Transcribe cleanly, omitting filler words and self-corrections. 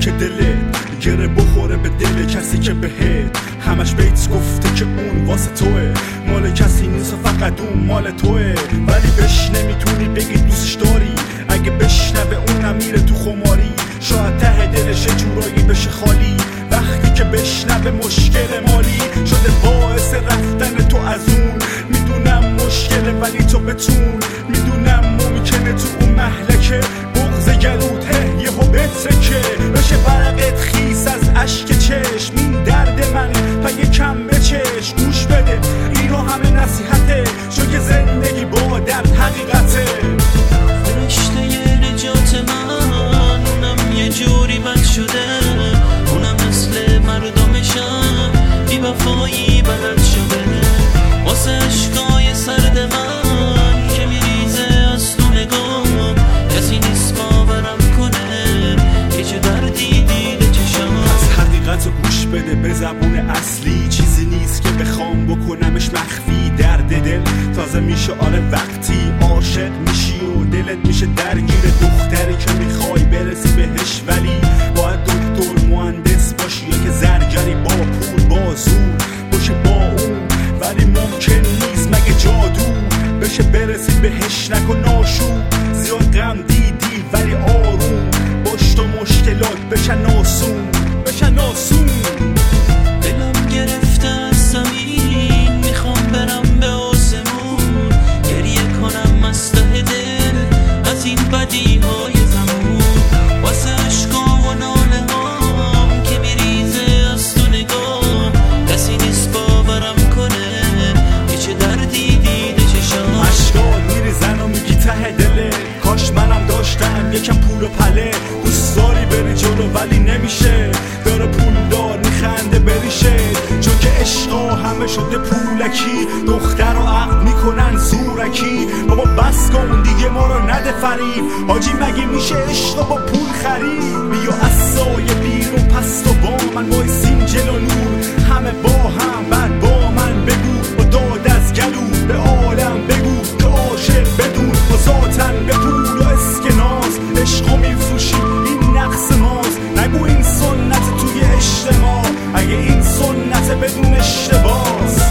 که دلت گره بخوره به دل کسی که بهت همش بیت گفته که اون واسه توه، مال کسی نیست و فقط اون مال توه. ولی بهش نمیتونی بگی دوستش داری، اگه بشنوه اونم میره تو خماری. شاید ته دلش جورایی بشه خالی وقتی که بشنوه مشکل مالی شده باعث رفتن تو از اون. میدونم مشکله ولی تو بتون، میدونم ممکنه تو اون مهلکه بغض گلوته یهو بترکه بشه برقت خیس از اشک چشم. این درد من پی کم بچش، گوش بده اینو همه نصیحته، چون که زندگی با درد حقیقته. فرشته نجات من اونم یه جوری بد شده، اونم مثل مردمشم بی وفایی بلد شده. واسه عشقای سرد من که میریزه از تو نگام کسی نیست باورم کنه یه چه دردی دیده چشم. از حقیقت رو گوش بده به زبون اصلی، چیزی نیست که بخوام بکنمش مخفی. درد دل تازه میشه آره وقتی عاشق میشی و دلت میشه درگیر دختری که میخوای برسی بهش، ولی باید دکتر مهندس باشی یا که زرگری با پول با زور باشه با اون. ولی ممکن نیست مگه جادو بشه برسی بهش، نکن ناشون. زیاد غم دیدی ولی آروم باش تو مشکلات بشن آسون بشن آسون. دلم گرفته از زمین میخوام برم به آسمون، گریه کنم از ته دل از این بدی های زمون. واسه عشقا و ناله هام که میریزه از تو نگاه کسی نیست باورم کنه یه چه دردی دیده چشم. اشکال میریزن و میگی ته دله کاش منم داشتم یکم پول و پله. دوست داری بری جلو ولی نمیشه، داره پول دار میخنده بریشه، چون که عشقا همه شده پولکی. دختر رو عقد میکنن زورکی، بابا بس کن دیگه ما رو نده فریب. حاجی مگه میشه عشق با پول خرید؟ بیا از سایه بیرون پس تو با من وایسیم جلو نور همه با هم. بعد با من بگو با داد از گلو به عالم بگو که عاشق بدون با ذاتن به پول و اسکناس. عشقو میفروشیم این نقص ماست، نگو این سنت توی اجتماع اگه این سنت بدون اشتباس.